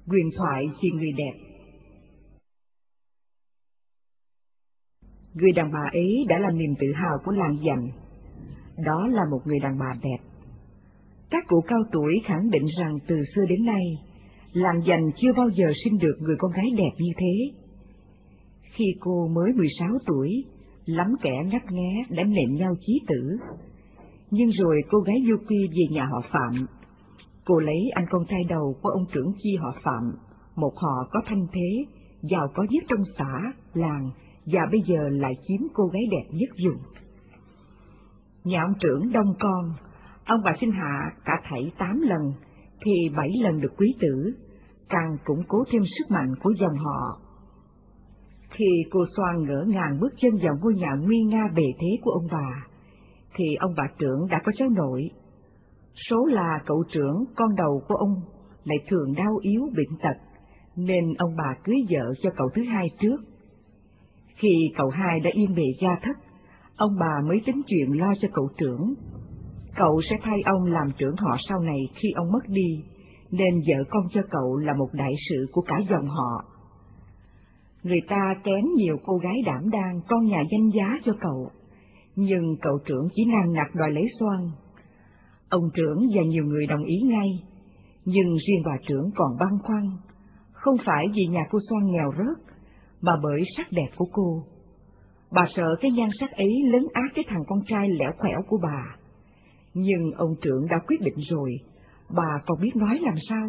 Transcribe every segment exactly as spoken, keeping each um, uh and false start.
Huyền thoại về người đẹp. Người đàn bà ấy đã là niềm tự hào của làng Dành. Đó là một người đàn bà đẹp. Các cụ cao tuổi khẳng định rằng từ xưa đến nay, làng Dành chưa bao giờ sinh được người con gái đẹp như thế. Khi cô mới mười sáu tuổi, lắm kẻ ngấp nghé đã nện nhau chí tử. Nhưng rồi cô gái Du Quy về nhà họ Phạm. Cô lấy anh con trai đầu của ông trưởng chi họ Phạm, một họ có thanh thế, giàu có nhất trong xã, làng, và bây giờ lại chiếm cô gái đẹp nhất vùng. Nhà ông trưởng đông con, ông bà sinh hạ cả thảy tám lần, thì bảy lần được quý tử, càng củng cố thêm sức mạnh của dòng họ. Khi cô Xoan ngỡ ngàng bước chân vào ngôi nhà nguy nga bề thế của ông bà, thì ông bà trưởng đã có cháu nội. Số là cậu trưởng, con đầu của ông, lại thường đau yếu bệnh tật, nên ông bà cưới vợ cho cậu thứ hai trước. Khi cậu hai đã yên bề gia thất, ông bà mới tính chuyện lo cho cậu trưởng. Cậu sẽ thay ông làm trưởng họ sau này khi ông mất đi, nên vợ con cho cậu là một đại sự của cả dòng họ. Người ta kén nhiều cô gái đảm đang, con nhà danh giá cho cậu, nhưng cậu trưởng chỉ ngang nặc đòi lấy Xoan. Ông trưởng và nhiều người đồng ý ngay, nhưng riêng bà trưởng còn băn khoăn, không phải vì nhà cô Xoan nghèo rớt, mà bởi sắc đẹp của cô. Bà sợ cái nhan sắc ấy lấn át cái thằng con trai lẻo khẻo của bà. Nhưng ông trưởng đã quyết định rồi, bà còn biết nói làm sao?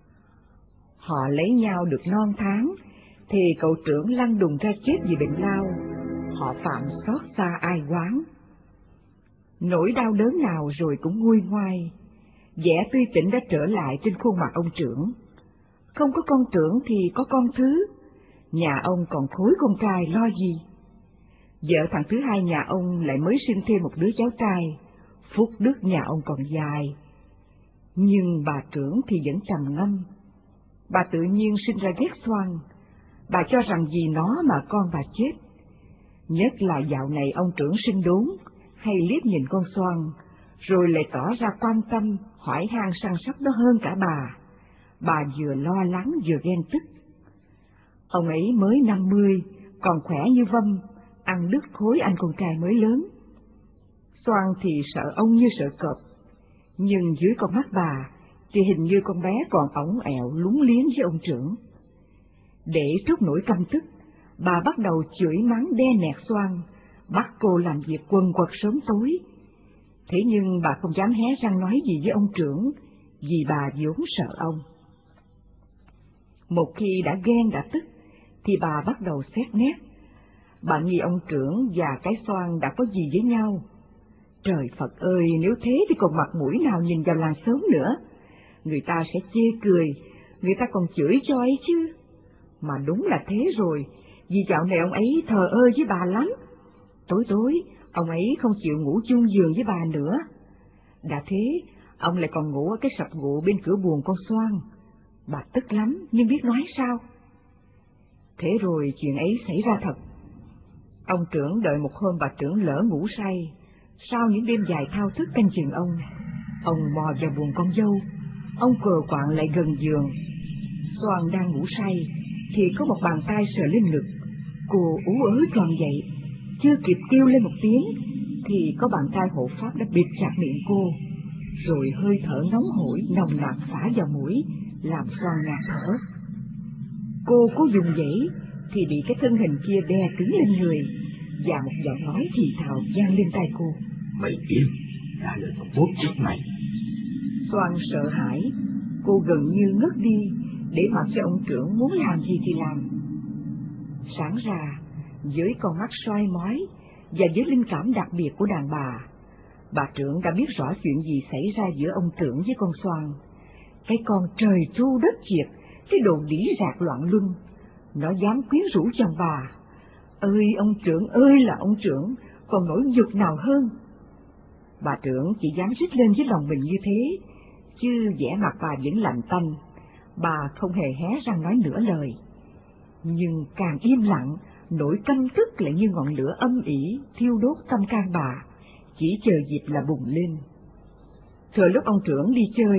Họ lấy nhau được non tháng, thì cậu trưởng lăn đùng ra chết vì bệnh lao. Họ Phạm xót xa ai oán. Nỗi đau đớn nào rồi cũng nguôi ngoai, vẻ tươi tỉnh đã trở lại trên khuôn mặt ông trưởng. Không có con trưởng thì có con thứ, nhà ông còn khối con trai lo gì. Vợ thằng thứ hai nhà ông lại mới sinh thêm một đứa cháu trai, phúc đức nhà ông còn dài. Nhưng bà trưởng thì vẫn trầm ngâm. Bà tự nhiên sinh ra ghét Xoan, bà cho rằng vì nó mà con bà chết. Nhất là dạo này ông trưởng sinh đốn, hay liếc nhìn con Xoan, rồi lại tỏ ra quan tâm, hỏi han săn sóc nó hơn cả bà. Bà vừa lo lắng vừa ghen tức. Ông ấy mới năm mươi, còn khỏe như vâm, ăn đứt khối anh con trai mới lớn. Xoan thì sợ ông như sợ cọp, nhưng dưới con mắt bà thì hình như con bé còn ổng ẹo lúng liếng với ông trưởng. Để trút nỗi căm tức, bà bắt đầu chửi mắng đe nẹt Xoan, bắt cô làm việc quần quật sớm tối. Thế nhưng bà không dám hé răng nói gì với ông trưởng, vì bà vốn sợ ông. Một khi đã ghen đã tức, thì bà bắt đầu xét nét. Bà nghi ông trưởng và cái Xoan đã có gì với nhau. Trời Phật ơi, nếu thế thì còn mặt mũi nào nhìn vào làng xóm nữa. Người ta sẽ chê cười, người ta còn chửi cho ấy chứ. Mà đúng là thế rồi, vì dạo này ông ấy thờ ơ với bà lắm. Tối tối, ông ấy không chịu ngủ chung giường với bà nữa. Đã thế, ông lại còn ngủ ở cái sập gỗ bên cửa buồng con Xoan. Bà tức lắm, nhưng biết nói sao. Thế rồi chuyện ấy xảy ra thật. Ông trưởng đợi một hôm bà trưởng lỡ ngủ say. Sau những đêm dài thao thức canh chừng ông, ông mò vào buồng con dâu. Ông cờ quạng lại gần giường. Xoan đang ngủ say, thì có một bàn tay sờ lên ngực. Cô ú ớ tròn dậy, chưa kịp kêu lên một tiếng, thì có bàn tay hộ pháp đã bịt chặt miệng cô, rồi hơi thở nóng hổi nồng nặc phả vào mũi, làm Xoan ngạt thở. Cô cố dùng dãy, thì bị cái thân hình kia đè cứng lên người, và một giọng nói thì thào vang lên tai cô: "Mày im, đã lời con bốp chết mày." Xoan sợ hãi, cô gần như ngất đi, để mặc cho ông trưởng muốn làm gì thì làm. Sáng ra, với con mắt soi mói và với linh cảm đặc biệt của đàn bà, bà trưởng đã biết rõ chuyện gì xảy ra giữa ông trưởng với con Xoan. Cái con trời tru đất triệt, cái đồ đĩ rạc loạn luân, nó dám quyến rũ chồng bà. Ơi ông trưởng ơi là ông trưởng, còn nỗi nhục nào hơn. Bà trưởng chỉ dám rít lên với lòng mình như thế, chứ vẻ mặt bà vẫn lạnh tanh. Bà không hề hé răng nói nửa lời. Nhưng càng im lặng, nỗi căm tức lại như ngọn lửa âm ỉ thiêu đốt tâm can bà, chỉ chờ dịp là bùng lên. Thừa lúc ông trưởng đi chơi,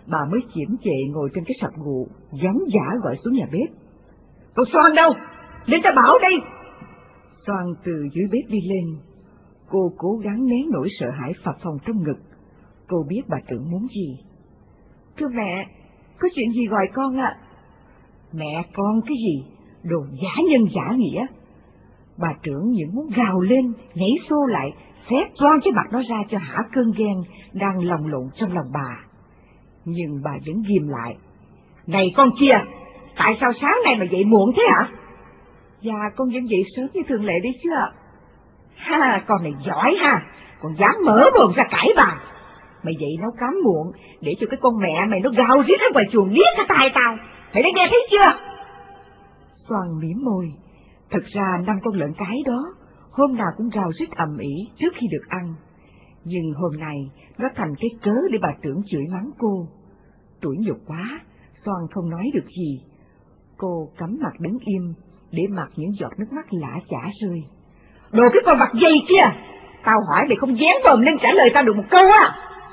bà mới chiếm chệ ngồi trên cái sập gụ, gióng giả gọi xuống nhà bếp. Cô Xoan đâu? Lên ta bảo đây! Xoan từ dưới bếp đi lên. Cô cố gắng nén nỗi sợ hãi phập phồng trong ngực. Cô biết bà trưởng muốn gì. Thưa mẹ, có chuyện gì gọi con ạ? À? Mẹ con cái gì? Đồ giả nhân giả nghĩa. Bà trưởng những muốn gào lên, nhảy xô lại, xé toang cái mặt nó ra cho hả cơn ghen đang lồng lộn trong lòng bà. Nhưng bà vẫn ghim lại. Này con kia, tại sao sáng nay mà dậy muộn thế hả? Dạ, con vẫn dậy sớm như thường lệ đấy chứ ạ. Ha, con này giỏi ha, còn dám mở mồm ra cãi bà. Mày dậy nấu cám muộn, để cho cái con mẹ mày nó gào rít ở ngoài chuồng điếc cả tai tao. Mày đã nghe thấy chưa? Xoan mím môi. Thật ra năm con lợn cái đó, hôm nào cũng gào rít ầm ĩ trước khi được ăn. Nhưng hôm nay, nó thành cái cớ để bà trưởng chửi mắng cô. Tủi nhục quá, Xoan không nói được gì. Cô cắm mặt đứng im, để mặc những giọt nước mắt lã chả rơi. Đồ cái con mặt dây kia! Tao hỏi mày không dán vòm lên trả lời tao được một câu à?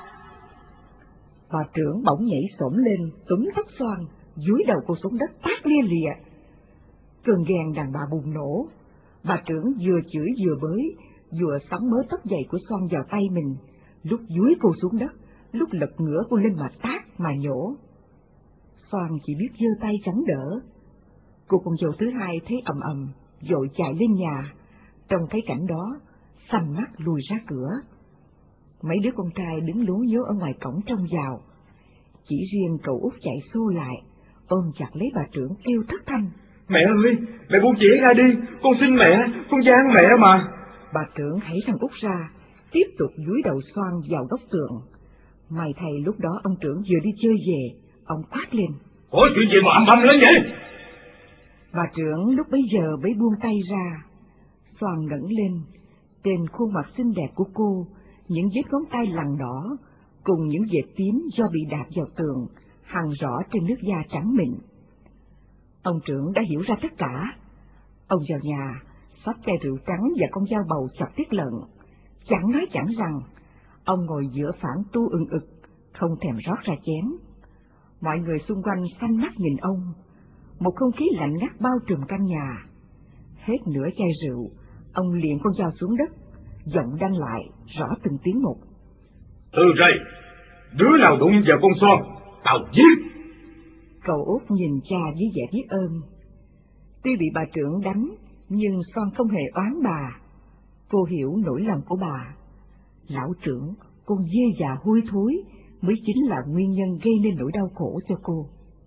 Bà trưởng bỗng nhảy xổm lên, túm tóc Xoan, dúi đầu cô xuống đất tát lia lịa. Cơn ghen đàn bà bùng nổ. Bà trưởng vừa chửi vừa bới, vừa sắn mớ tóc dày của Xoan vào tay mình, lúc dúi cô xuống đất, lúc lật ngửa cô lên mà tát mà nhổ. Xoan chỉ biết giơ tay chống đỡ. Cô con dâu thứ hai thấy ầm ầm, vội chạy lên nhà. Trong thấy cảnh đó, sầm mắt lùi ra cửa. Mấy đứa con trai đứng lố nhố ở ngoài cổng trông vào. Chỉ riêng cậu út chạy xô lại, ôm chặt lấy bà trưởng kêu thất thanh. Mẹ ơi, mẹ buông chị ra đi, con xin mẹ, con gian mẹ mà. Bà trưởng hãy thằng út ra, tiếp tục dúi đầu Xoan vào góc tường. May thầy lúc đó ông trưởng vừa đi chơi về, ông quát lên. Có chuyện gì mà ầm ầm lên vậy? Bà trưởng lúc bấy giờ mới buông tay ra. Xoan ngẩng lên, trên khuôn mặt xinh đẹp của cô, những vết ngón tay lằn đỏ, cùng những vệt tím do bị đạp vào tường, hằn rõ trên nước da trắng mịn. Ông trưởng đã hiểu ra tất cả. Ông vào nhà, xách chai rượu trắng và con dao bầu chặt tiết lợn. Chẳng nói chẳng rằng, ông ngồi giữa phản tu ưng ực, không thèm rót ra chén. Mọi người xung quanh xanh mắt nhìn ông. Một không khí lạnh ngắt bao trùm căn nhà. Hết nửa chai rượu, ông liền con dao xuống đất, giọng đanh lại, rõ từng tiếng một. Từ đây, đứa nào đụng vào con Xoan, tao giết. Cậu út nhìn cha với vẻ biết ơn. Tuy bị bà trưởng đánh, nhưng Xoan không hề oán bà. Cô hiểu nỗi lòng của bà. Lão trưởng, con dê già hôi thối, mới chính là nguyên nhân gây nên nỗi đau khổ cho cô.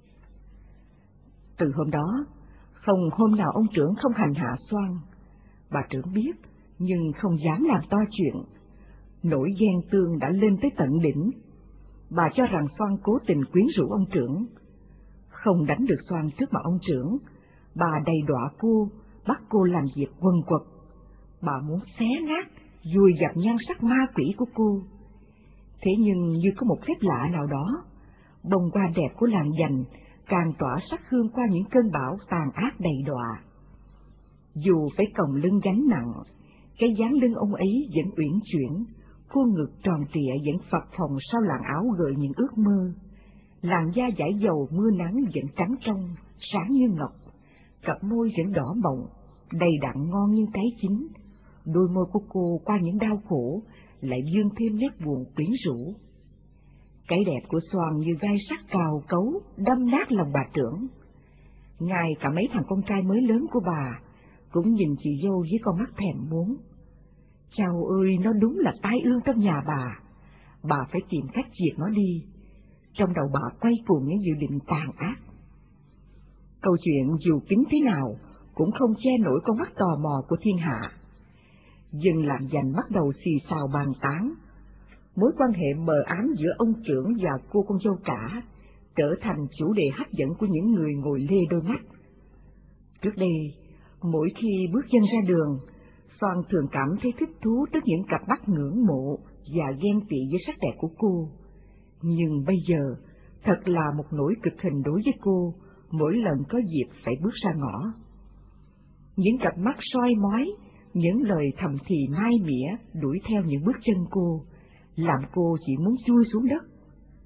Từ hôm đó, không hôm nào ông trưởng không hành hạ Xoan. Bà trưởng biết, nhưng không dám làm to chuyện. Nỗi ghen tương đã lên tới tận đỉnh. Bà cho rằng Xoan cố tình quyến rũ ông trưởng. Không đánh được Xoan trước mặt ông trưởng, bà đầy đọa cô, bắt cô làm việc quần quật. Bà muốn xé nát, vùi dập nhan sắc ma quỷ của cô. Thế nhưng như có một phép lạ nào đó, bông hoa đẹp của làng Dành càng tỏa sắc hương qua những cơn bão tàn ác đầy đọa. Dù phải còng lưng gánh nặng, cái dáng lưng ông ấy vẫn uyển chuyển, khuôn ngực tròn trịa vẫn phập phồng sau làn áo gợi những ước mơ. Làn da dải dầu mưa nắng vẫn trắng trong, sáng như ngọc, cặp môi vẫn đỏ mọng, đầy đặn ngon như cái chín. Đôi môi của cô qua những đau khổ lại dương thêm nét buồn quyến rũ. Cái đẹp của Xoan như gai sắt cào cấu, đâm nát lòng bà trưởng. Ngay cả mấy thằng con trai mới lớn của bà cũng nhìn chị dâu với con mắt thèm muốn. Chao ơi, nó đúng là tai ương trong nhà bà. Bà phải tìm cách diệt nó đi. Trong đầu bà quay cuồng những dự định tàn ác. Câu chuyện dù kín thế nào cũng không che nổi con mắt tò mò của thiên hạ. Dân làng Dành bắt đầu xì xào bàn tán. Mối quan hệ mờ ám giữa ông trưởng và cô con dâu cả trở thành chủ đề hấp dẫn của những người ngồi lê đôi mắt. Trước đây, mỗi khi bước chân ra đường, Xoan thường cảm thấy thích thú trước những cặp mắt ngưỡng mộ và ghen tị với sắc đẹp của cô. Nhưng bây giờ, thật là một nỗi cực hình đối với cô mỗi lần có dịp phải bước ra ngõ. Những cặp mắt soi mói, những lời thầm thì mai mỉa đuổi theo những bước chân cô, làm cô chỉ muốn chui xuống đất.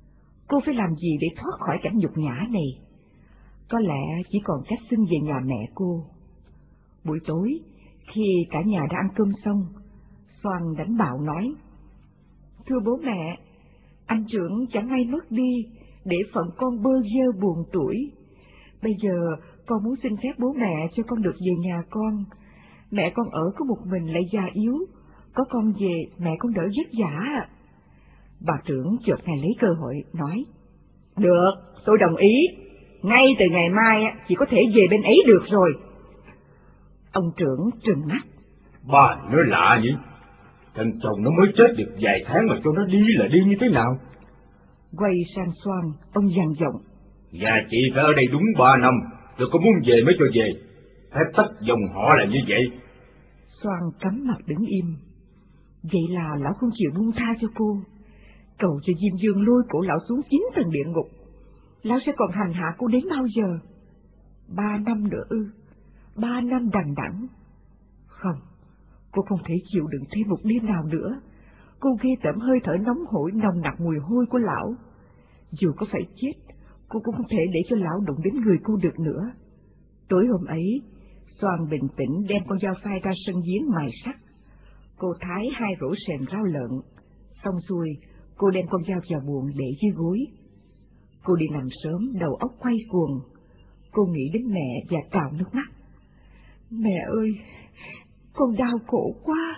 Cô phải làm gì để thoát khỏi cảnh nhục nhã này? Có lẽ chỉ còn cách xin về nhà mẹ cô. Buổi tối, khi cả nhà đã ăn cơm xong, Xoan đánh bạo nói: Thưa bố mẹ, anh trưởng chẳng may mất đi, để phận con bơ vơ buồn tuổi. Bây giờ con muốn xin phép bố mẹ cho con được về nhà con. Mẹ con ở có một mình lại già yếu, có con về mẹ con đỡ vất vả. Bà trưởng chợt ngày lấy cơ hội nói: Được, tôi đồng ý. Ngay từ ngày mai chỉ có thể về bên ấy được rồi. Ông trưởng trừng mắt: Bà nói lạ nhỉ? Thằng chồng nó mới chết được vài tháng mà cho nó đi là đi như thế nào? Quay sang Xoan, ông dằn giọng: Nhà chị phải ở đây đúng ba năm, rồi có muốn về mới cho về. Phép tắc dòng họ là như vậy. Xoan cắm mặt đứng im. Vậy là lão không chịu buông tha cho cô, cầu cho Diêm Dương lôi cổ lão xuống chín tầng địa ngục. Lão sẽ còn hành hạ cô đến bao giờ? Ba năm nữa ư? Ba năm đằng đẵng? Không, cô không thể chịu đựng thêm một đêm nào nữa. Cô ghê tởm hơi thở nóng hổi nồng nặc mùi hôi của lão. Dù có phải chết, cô cũng không thể để cho lão đụng đến người cô được nữa. Tối hôm ấy, Xoan bình tĩnh đem con dao phai ra sân giếng mài sắt. Cô thái hai rổ sèn rau lợn, xong xuôi cô đem con dao vào buồng để dưới gối. Cô đi nằm sớm, đầu óc quay cuồng. Cô nghĩ đến mẹ và trào nước mắt. Mẹ ơi, con đau khổ quá.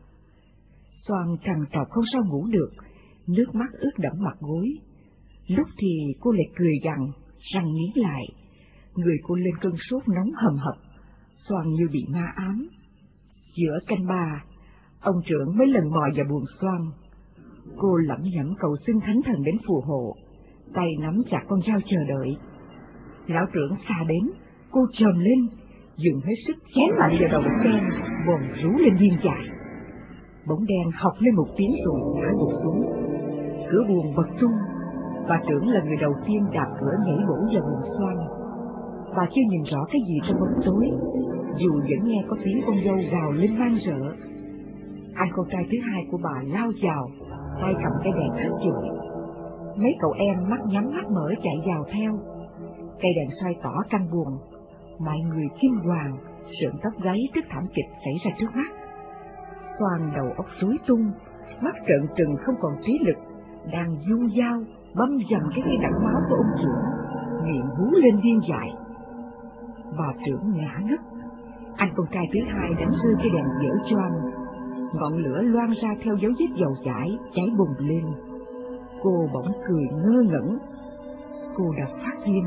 Xoan trằn trọc không sao ngủ được, nước mắt ướt đẫm mặt gối. Lúc thì cô lại cười gằn, răng nghiến lại. Người cô lên cơn sốt nóng hầm hập, Xoan như bị ma ám. Giữa canh ba, ông trưởng mấy lần mò vào buồng Xoan. Cô lẩm nhẩm cầu xin thánh thần đến phù hộ, tay nắm chặt con dao chờ đợi. Lão trưởng xa đến, cô chồm lên, dùng hết sức chém mạnh vào đầu bóng đen, bồn rú lên điên dại. Bóng đen học lên một tiếng rồi ngã gục xuống. Cửa buồng bật tung. Bà trưởng là người đầu tiên đạp cửa nhảy bổ vào buồng Xoan. Bà chưa nhìn rõ cái gì trong bóng tối, dù vẫn nghe có tiếng con dâu gào lên man rợ. Anh con trai thứ hai của bà lao vào, tay cầm cái đèn hắt chổi. Mấy cậu em mắt nhắm mắt mở chạy vào theo. Cây đèn soi tỏ căn buồng. Mọi người kinh hoàng, sợn tóc gáy trước thảm kịch xảy ra trước mắt. Xoan đầu óc rối tung, mắt trợn trừng không còn trí lực, đang vung dao băm dầm cái cây đẫm máu của ông trưởng, miệng hú lên điên dại. Bà trưởng ngã ngất. Anh con trai thứ hai đánh rơi cái đèn dở choang. Ngọn lửa loang ra theo dấu vết dầu chảy cháy bùng lên. Cô bỗng cười ngơ ngẩn. Cô đã phát điên.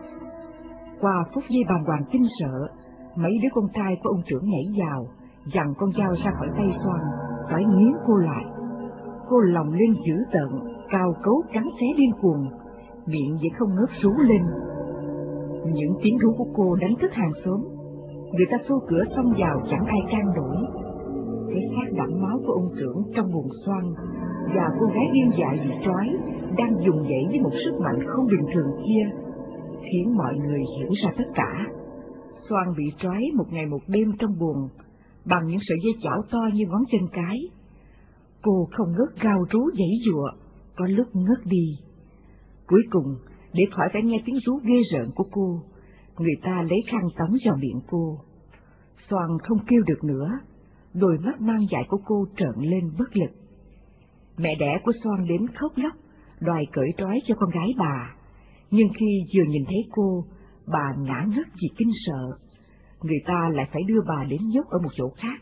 Qua phút giây bàng hoàng kinh sợ, mấy đứa con trai của ông trưởng nhảy vào, giằng con dao ra khỏi tay Xoan, phải nghiến cô lại. Cô lòng lên dữ tợn, cào cấu cắn xé điên cuồng, miệng vẫn không ngớt rú lên. Những tiếng rú của cô đánh thức hàng xóm. Người ta xô cửa xông vào chẳng ai can nổi. Cái xác đẫm máu của ông trưởng trong buồng Xoan và cô gái điên dại bị trói đang dùng dãy với một sức mạnh không bình thường kia khiến mọi người hiểu ra tất cả. Xoan bị trói một ngày một đêm trong buồng bằng những sợi dây chảo to như ngón chân cái. Cô không ngớt gào rú giãy giụa, có lúc ngất đi. Cuối cùng, để khỏi phải nghe tiếng rú ghê rợn của cô, người ta lấy khăn tống vào miệng cô. Xoan không kêu được nữa, đôi mắt mang dại của cô trợn lên bất lực. Mẹ đẻ của Xoan đến khóc lóc, đòi cởi trói cho con gái bà, nhưng khi vừa nhìn thấy cô, bà ngã ngất vì kinh sợ. Người ta lại phải đưa bà đến nhốt ở một chỗ khác.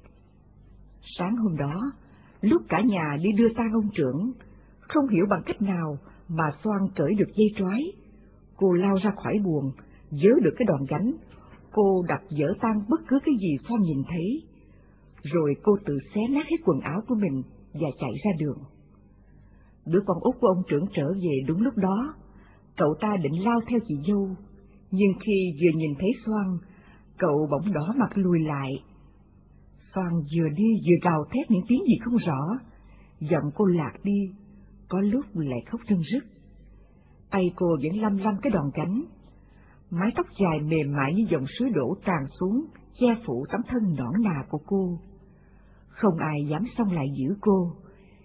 Sáng hôm đó, lúc cả nhà đi đưa tang ông trưởng, không hiểu bằng cách nào mà Xoan cởi được dây trói. Cô lao ra khỏi buồng, vớ được cái đòn gánh. Cô đập dở tan bất cứ cái gì Xoan nhìn thấy. Rồi cô tự xé nát hết quần áo của mình và chạy ra đường. Đứa con út của ông trưởng trở về đúng lúc đó. Cậu ta định lao theo chị dâu, nhưng khi vừa nhìn thấy Xoan, cậu bỗng đỏ mặt lùi lại. Xoan vừa đi vừa gào thét những tiếng gì không rõ, giọng cô lạc đi, có lúc lại khóc rưng rức. Tay cô vẫn lăm lăm cái đòn gánh. Mái tóc dài mềm mại như dòng suối đổ tràn xuống, che phủ tấm thân nõn nà của cô. Không ai dám xông lại giữ cô,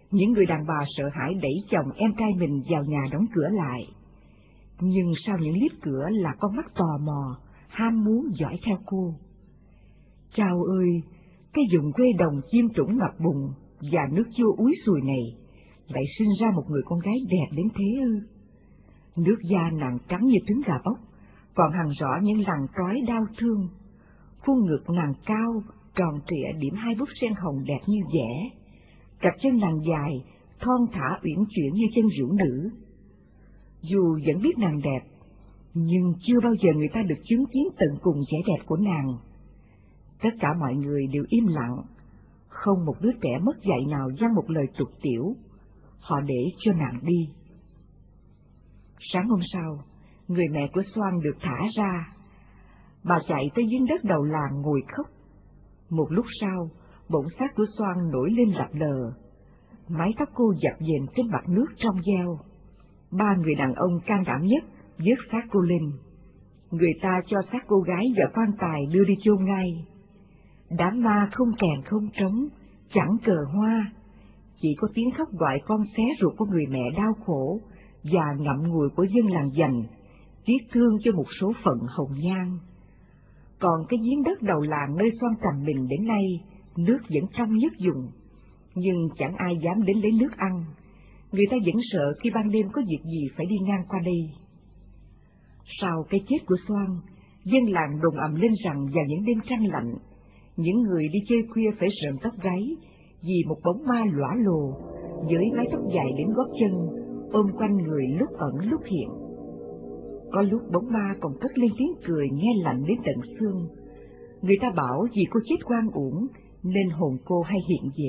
Những người đàn bà sợ hãi đẩy chồng em trai mình vào nhà đóng cửa lại. Nhưng sau những liếp cửa là con mắt tò mò, ham muốn dõi theo cô. Chao ơi, cái vùng quê đồng chim trũng ngập bùn và nước chua úi sùi này lại sinh ra một người con gái đẹp đến thế ư? Nước da nàng trắng như trứng gà bóc, còn hằn rõ những lằn trói đau thương. Khuôn ngực nàng cao, tròn trịa điểm hai búp sen hồng đẹp như vẽ. Cặp chân nàng dài, thon thả uyển chuyển như chân vũ nữ. Dù vẫn biết nàng đẹp, nhưng chưa bao giờ người ta được chứng kiến tận cùng vẻ đẹp của nàng. Tất cả mọi người đều im lặng, không một đứa trẻ mất dạy nào dăng một lời tục tiểu. Họ để cho nàng đi. Sáng hôm sau, người mẹ của Xoan được thả ra. Bà chạy tới giếng đất đầu làng ngồi khóc. Một lúc sau, bỗng xác của Xoan nổi lên lập lờ. Mái tóc cô dập dềnh trên mặt nước trong veo. Ba người đàn ông can đảm nhất vớt xác cô lên. Người ta cho xác cô gái vào quan tài đưa đi chôn ngay. Đám ma không kèn không trống, chẳng cờ hoa, chỉ có tiếng khóc gọi con xé ruột của người mẹ đau khổ và ngậm ngùi của dân làng Dành, tiếc thương cho một số phận hồng nhan. Còn cái giếng đất đầu làng nơi Xoan trầm mình đến nay, nước vẫn trong nhất dùng, nhưng chẳng ai dám đến lấy nước ăn. Người ta vẫn sợ khi ban đêm có việc gì phải đi ngang qua đây. Sau cái chết của Xoan, dân làng đồn ầm lên rằng vào những đêm trăng lạnh, những người đi chơi khuya phải rợn tóc gáy vì một bóng ma lõa lồ với mái tóc dài đến gót chân ôm quanh người lúc ẩn lúc hiện. Có lúc bóng ma còn cất lên tiếng cười nghe lạnh đến tận xương. Người ta bảo vì cô chết oan uổng nên hồn cô hay hiện về.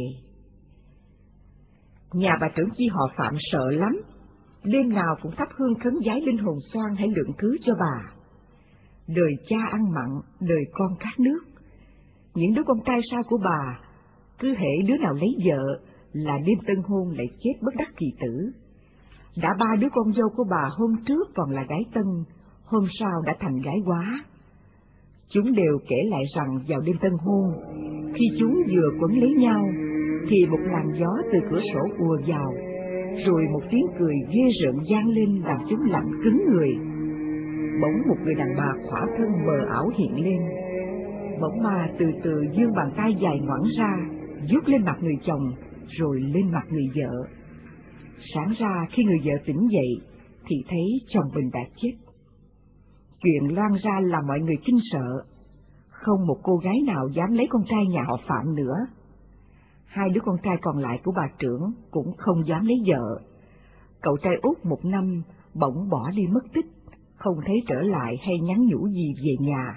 Nhà bà trưởng chi họ Phạm sợ lắm, đêm nào cũng thắp hương khấn vái linh hồn Xoan hãy lượng thứ cho bà. Đời cha ăn mặn, đời con khát nước. Những đứa con trai sau của bà, cứ hễ đứa nào lấy vợ là đêm tân hôn lại chết bất đắc kỳ tử. Đã ba đứa con dâu của bà hôm trước còn là gái tân, hôm sau đã thành gái quá. Chúng đều kể lại rằng vào đêm tân hôn, khi chúng vừa quấn lấy nhau, thì một làn gió từ cửa sổ ùa vào, rồi một tiếng cười ghê rợn vang lên làm chúng lạnh cứng người. Bỗng một người đàn bà khỏa thân mờ ảo hiện lên. Bỗng ma từ từ vươn bàn tay dài ngoẵng ra, vuốt lên mặt người chồng, rồi lên mặt người vợ. Sáng ra khi người vợ tỉnh dậy, thì thấy chồng mình đã chết. Chuyện loan ra làm mọi người kinh sợ. Không một cô gái nào dám lấy con trai nhà họ Phạm nữa. Hai đứa con trai còn lại của bà trưởng cũng không dám lấy vợ. Cậu trai út một năm bỗng bỏ đi mất tích, không thấy trở lại hay nhắn nhủ gì về nhà.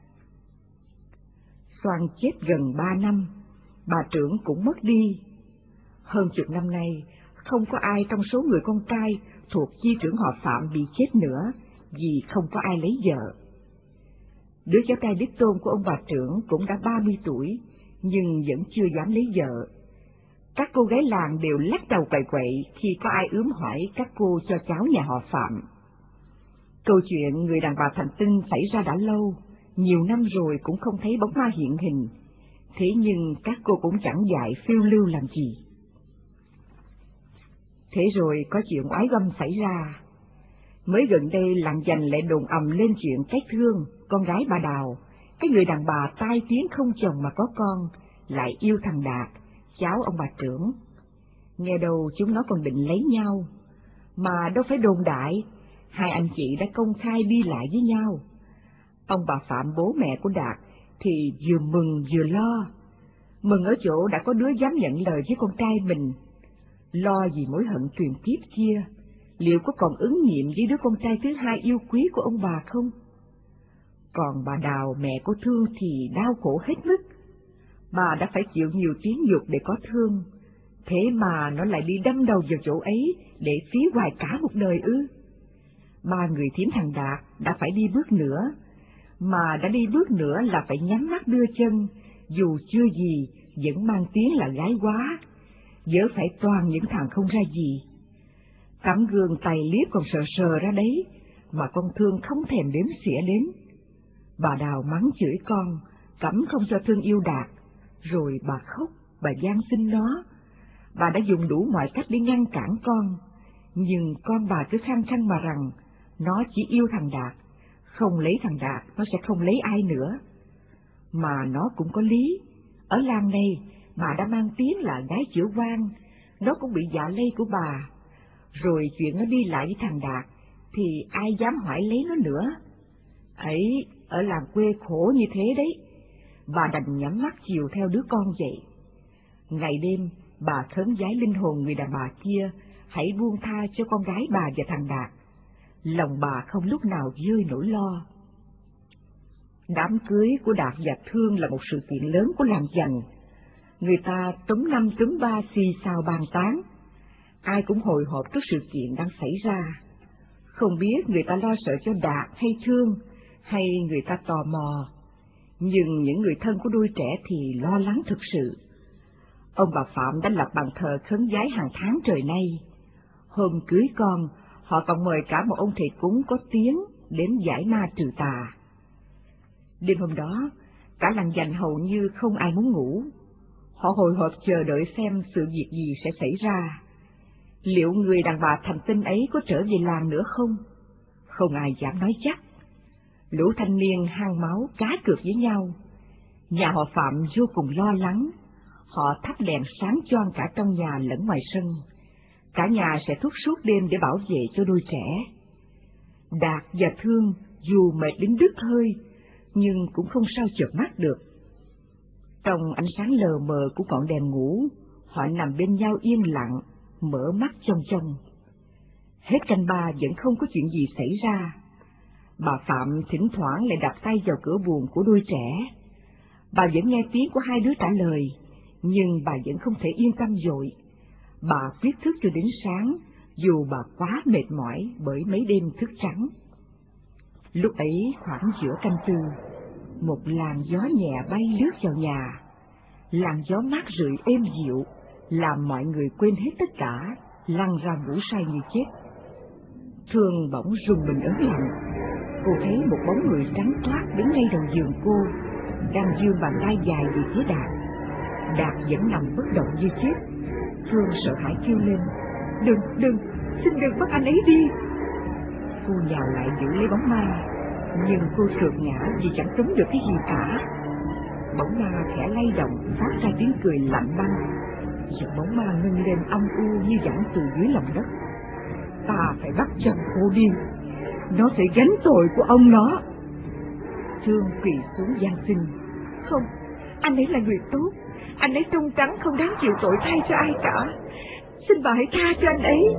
Xoan chết gần ba năm, bà trưởng cũng mất đi. Hơn chục năm nay, không có ai trong số người con trai thuộc chi trưởng họ Phạm bị chết nữa, vì không có ai lấy vợ. Đứa cháu trai đích tôn của ông bà trưởng cũng đã ba mươi tuổi, nhưng vẫn chưa dám lấy vợ. Các cô gái làng đều lắc đầu quậy quậy khi có ai ướm hỏi các cô cho cháu nhà họ Phạm. Câu chuyện người đàn bà thành tinh xảy ra đã lâu, nhiều năm rồi cũng không thấy bóng ma hiện hình, thế nhưng các cô cũng chẳng dại phiêu lưu làm gì. Thế rồi có chuyện oái oăm xảy ra. Mới gần đây làng Dành lại đồn ầm lên chuyện cái Thương, con gái bà Đào, cái người đàn bà tai tiếng không chồng mà có con, lại yêu thằng Đạt, cháu ông bà trưởng. Nghe đâu chúng nó còn định lấy nhau, mà đâu phải đồn đại, hai anh chị đã công khai đi lại với nhau. Ông bà Phạm bố mẹ của Đạt thì vừa mừng vừa lo. Mừng ở chỗ đã có đứa dám nhận lời với con trai mình, lo vì mối hận truyền kiếp kia liệu có còn ứng nghiệm với đứa con trai thứ hai yêu quý của ông bà không? Còn bà Đào mẹ của Thương thì đau khổ hết mức. Bà đã phải chịu nhiều tiếng nhục để có Thương, thế mà nó lại đi đâm đầu vào chỗ ấy để phí hoài cả một đời ư? Ba người thím thằng Đạt đã phải đi bước nữa, mà đã đi bước nữa là phải nhắm mắt đưa chân, dù chưa gì vẫn mang tiếng là gái quá, dỡ phải toàn những thằng không ra gì. Tấm gương tay liếc còn sờ sờ ra đấy, mà con Thương không thèm đếm xỉa đến. Bà Đào mắng chửi con, cấm không cho Thương yêu Đạt, rồi bà khóc, bà van xin nó. Bà đã dùng đủ mọi cách để ngăn cản con, nhưng con bà cứ khăng khăng mà rằng nó chỉ yêu thằng Đạt, không lấy thằng Đạt nó sẽ không lấy ai nữa. Mà nó cũng có lý, ở làng này bà đã mang tiếng là gái chữa quan, nó cũng bị dạ lây của bà. Rồi chuyện nó đi lại với thằng Đạt thì ai dám hỏi lấy nó nữa. Ấy, ở làng quê khổ như thế đấy, bà đành nhắm mắt chiều theo đứa con vậy. Ngày đêm bà khấn vái linh hồn người đàn bà kia hãy buông tha cho con gái bà và thằng Đạt. Lòng bà không lúc nào vơi nỗi lo. Đám cưới của Đạt và Thương là một sự kiện lớn của làng Dành. Người ta túm năm túm ba xì xào bàn tán. Ai cũng hồi hộp trước sự kiện đang xảy ra. Không biết người ta lo sợ cho Đạt hay Thương, hay người ta tò mò. Nhưng những người thân của đôi trẻ thì lo lắng thực sự. Ông bà Phạm đã lập bàn thờ khấn vái hàng tháng trời nay. Hôm cưới con, họ còn mời cả một ông thầy cúng có tiếng đến giải ma trừ tà. Đêm hôm đó, cả làng Dành hầu như không ai muốn ngủ. Họ hồi hộp chờ đợi xem sự việc gì sẽ xảy ra. Liệu người đàn bà thành tinh ấy có trở về làng nữa không? Không ai dám nói chắc. Lũ thanh niên hang máu cá cược với nhau. Nhà họ Phạm vô cùng lo lắng. Họ thắp đèn sáng choang cả trong nhà lẫn ngoài sân. Cả nhà sẽ thức suốt đêm để bảo vệ cho đôi trẻ. Đạt và Thương dù mệt đến đứt hơi, nhưng cũng không sao chợp mắt được. Trong ánh sáng lờ mờ của ngọn đèn ngủ, họ nằm bên nhau yên lặng, mở mắt chông chông. Hết canh ba vẫn không có chuyện gì xảy ra. Bà Phạm thỉnh thoảng lại đặt tay vào cửa buồng của đôi trẻ. Bà vẫn nghe tiếng của hai đứa trả lời, nhưng bà vẫn không thể yên tâm dội. Bà quyết thức cho đến sáng, dù bà quá mệt mỏi bởi mấy đêm thức trắng. Lúc ấy khoảng giữa canh tư, một làn gió nhẹ bay lướt vào nhà. Làn gió mát rượi êm dịu, làm mọi người quên hết tất cả, lăn ra ngủ say như chết. Thương bỗng rùng mình ớn lạnh. Cô thấy một bóng người trắng toát đứng ngay đầu giường cô, đang giương bàn tay dài về phía Đạt. Đạt vẫn nằm bất động như chết. Thương sợ hãi kêu lên: "Đừng, đừng, xin đừng bắt anh ấy đi." Cô nhào lại giữ lấy bóng ma, nhưng cô trượt ngã vì chẳng túm được cái gì cả. Bóng ma khẽ lay động, phát ra tiếng cười lạnh băng. Giọng bóng ma ngân lên âm u như vẳng từ dưới lòng đất: "Ta phải bắt chồng cô đi, nó sẽ gánh tội của ông nó." Thương quỳ xuống van xin: "Không, anh ấy là người tốt, anh ấy trung trắng không đáng chịu tội thay cho ai cả. Xin bà hãy tha cho anh ấy."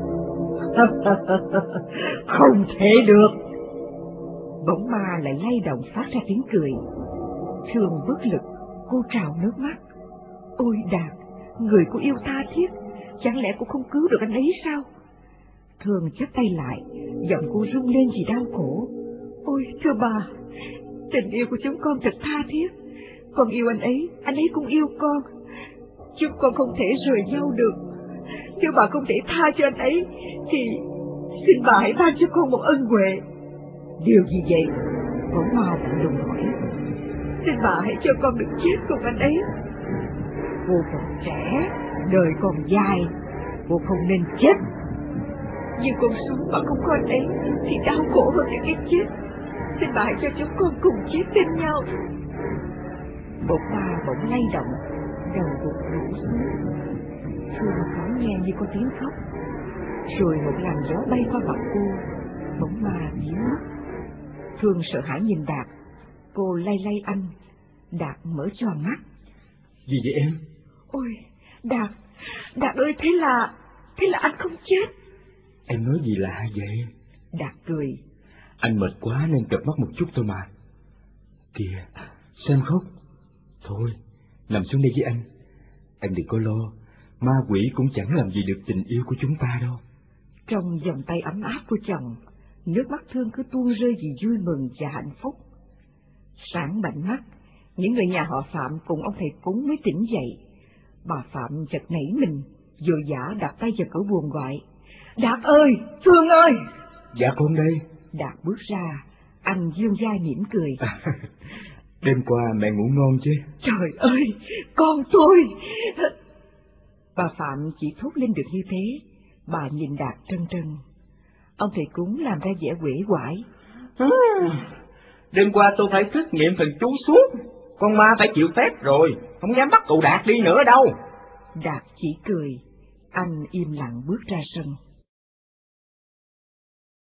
Không thể được. Bóng ma lại lay động phát ra tiếng cười. Thương bất lực, cô trào nước mắt. Ôi Đạt, người cô yêu tha thiết, chẳng lẽ cô không cứu được anh ấy sao? Thương chắp tay lại, giọng cô rung lên vì đau khổ. Ôi thưa bà, tình yêu của chúng con thật tha thiết. Con yêu anh ấy, anh ấy cũng yêu con. Chúng con không thể rời nhau được. Nếu bà không thể tha cho anh ấy, thì xin bà hãy ban cho con một ân huệ. Điều gì vậy? Bóng ma lạnh lùng hỏi. Xin bà hãy cho con được chết cùng anh ấy. Cô còn trẻ, đời còn dài, cô không nên chết. Nhưng con sống mà không có anh ấy thì đau khổ hơn cả cái chết. Xin bà hãy cho chúng con cùng chết bên nhau. Bóng ma bỗng lay động, đầu gục rũ xuống. Thương thoáng nghe như có tiếng khóc. Rồi một làn gió bay qua mặt cô, bóng ma biến mất. Thương sợ hãi nhìn Đạt. Cô lay lay anh. Đạt mở tròn mắt. Gì vậy em? Ôi Đạt, Đạt ơi, thế là Thế là anh không chết. Em nói gì lạ vậy? Đạt cười. Anh mệt quá nên cập mắt một chút thôi mà. Kìa, sao em khóc? Thôi, nằm xuống đây với anh. Anh đừng có lo, ma quỷ cũng chẳng làm gì được tình yêu của chúng ta đâu. Trong vòng tay ấm áp của chồng, nước mắt Thương cứ tuôn rơi vì vui mừng và hạnh phúc. Sáng bảnh mắt, những người nhà họ Phạm cùng ông thầy cúng mới tỉnh dậy. Bà Phạm chợt nảy mình, vội vã đặt tay vào cửa buồng gọi. Đạt ơi, Thương ơi! Dạ con đây. Đạt bước ra, anh dương vai mỉm cười. À, đêm qua mẹ ngủ ngon chứ? Trời ơi, con tôi! Bà Phạm chỉ thốt lên được như thế, bà nhìn Đạt trân trân. Ông thầy cúng làm ra vẻ uể oải. Đêm qua tôi phải thức niệm thần chú suốt, con ma phải chịu phép rồi, không dám bắt cậu Đạt đi nữa đâu. Đạt chỉ cười, anh im lặng bước ra sân.